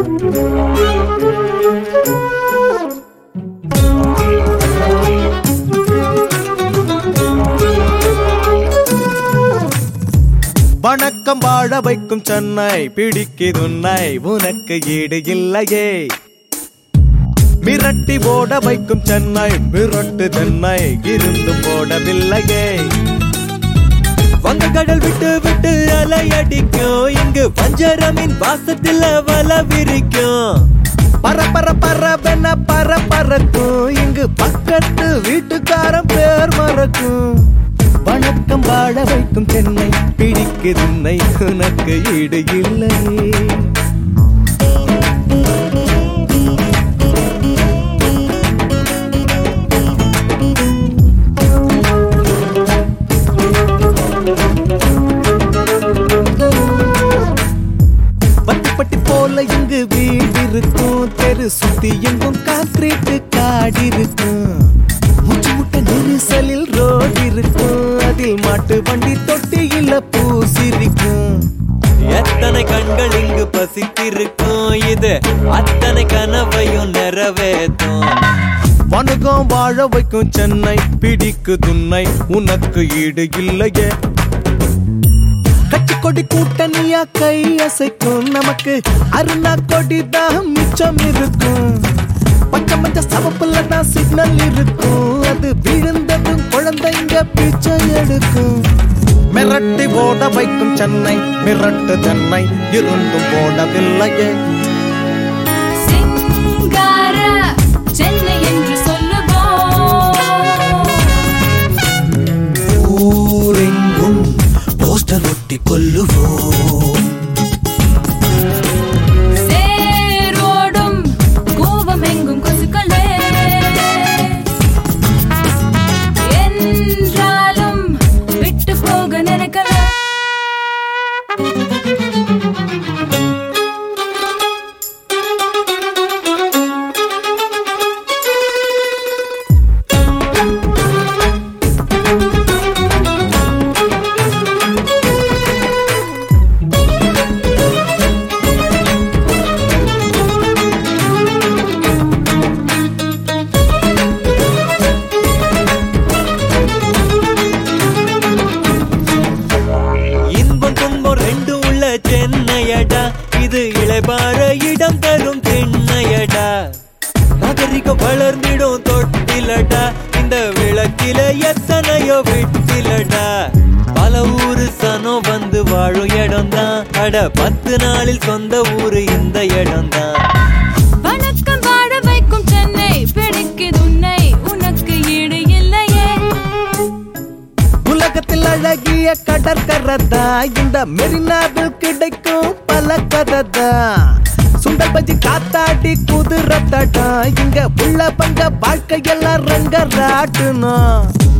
வணக்கம் வாழ வைக்கும் சென்னை பிடிக்குது உன்னை உனக்கு ஈடு இல்லையே. மிரட்டி ஓட வைக்கும் சென்னை மிரட்டு தென்னை இருந்தும் போடவில்லையே. வங்கக்கடல் விட்டு விட்டு அலையடிக்கும் இங்கு வஞ்சரமின் வாசத்தில் வல விரிக்கும். பர பரவென பறக்கும் இங்கு பக்கத்து வீட்டுக்காரன் பேர் மறக்கும். வணக்கம் வாழ வைக்கும் சென்னை பிடிக்குது உன்னை உனக்கு ஈடு இல்லையே. பட்டி போல இங்கு வீடு இருக்கும், தெரு சுத்தி எங்கும் கான்கிரீட் காடு இருக்கும். மூச்சு முட்ட நெரிசலில் ரோடு இருக்கும், அதில் மாட்டு வண்டி தொட்டியில பூசிருக்கும். எத்தனை கண்கள் இங்கு பசித்திருக்கும், இது அத்தனை கனவையும் நிறைவேற்றும். வணக்கம் வாழ வைக்கும் சென்னை பிடிக்குது உன்னை உனக்கு ஈடு இல்லையே. கட்சி கொடி கூட்டணியா கை அசைக்கும், நமக்கு அருணா கொடி தான் மிச்சம் இருக்கும். பச்சை மஞ்ச சவப்புல தான் சிக்னல் இருக்கும், அது விழுந்ததும் குழந்தைங்க பிச்சை எடுக்கும். மிரட்டி ஓட வைக்கும் சென்னை மிரட்டு தென்னை இருந்தும் போடவில்லையே. சிங்கார சென்னை என்று சொல்லுவோம், ஊரெங்கும் போஸ்டர் ஒட்டி கொல்லுவோம். சேரோடும் கோபம் எங்கும் கொசுக்களே என்றாலும் விட்டு போக நினைக்கல. சென்னையடா இது இளைப்பாற இடம் தரும் தென்னையடா. நாகரிகம் வளர்ந்திடும் தொட்டிலடா, இந்த விளக்கில எத்தனையோ விட்டிலடா. பல ஊரு சனம் வந்து வாழும் இடம் தான், அட 10 நாளில் சொந்த ஊரு இந்த இடம் தான். வணக்கம் வாழ வைக்கும் சென்னை பிடிக்குது உன்னை உனக்கு ஈடு இல்லையே. உலகத்தில் அழகிய கடற்கரதா, இந்த மெரினாவில் கிடைக்கும் பல கததா. சுண்டல் பஜ்ஜி காத்தாடி குதிரத்தடா, இங்க உள்ள பங்க வாழ்க்கையெல்லாம் ரங்க ராட்டுணும்.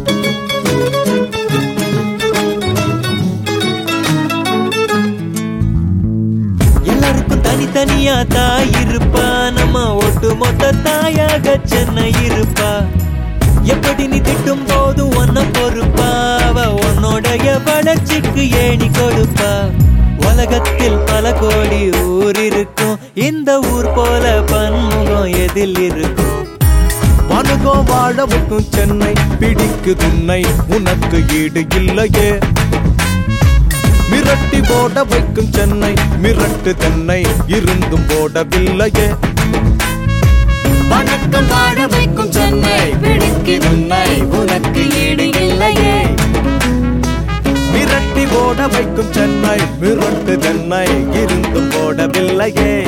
எல்லாருக்கும் தனித்தனியா தாய் இருப்பா, நம்ம ஒட்டு மொத்த தாயாக சென்னை இருப்பா. எப்படி நீ திட்டும் போது ஒன்ன பொறுப்பா, அவ உன்னோடைய வளர்ச்சிக்கு ஏணி கொடுப்பா. உலகத்தில் பல கோடி ஊர் இருக்கும், இந்த ஊர் போல பன்முகம் எதில் இருக்கும். வணக்கம் வாழ வைக்கும் சென்னை பிடிக்குது உன்னை உனக்கு ஈடு இல்லையே. மிரட்டி போட வைக்கும் சென்னை மிரட்டு தென்னை இருந்தும் போடவில்லையே. வணக்கம் வாழ வைக்கும் சென்னை பிடிக்குது உன்னை உனக்கு ஈடு இல்லையே. மிரட்டி ஓட வைக்கும் சென்னை மிரட்டு தென்னை இருந்தும் போடவில்லையே.